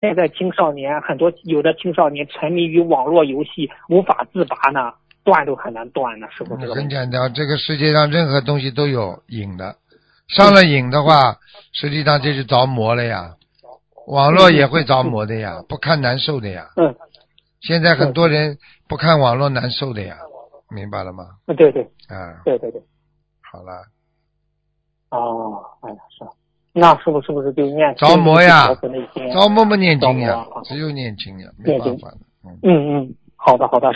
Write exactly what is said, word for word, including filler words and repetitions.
现在青少年很多，有的青少年沉迷于网络游戏无法自拔呢，断都很难断呢，是不是？ 很简单，这个世界上任何东西都有瘾的，上了瘾的话，实际上这就着魔了呀。网络也会着魔的呀，不看难受的呀。 嗯。 现在很多人不看网络难受的呀，明白了吗？ 嗯，对对。 啊。 对对对。 好了。 哦，哎呀，是。那是不是不是就念着魔呀？着魔着不念经呀？只有念经呀，没办法的。 嗯嗯，好的好的。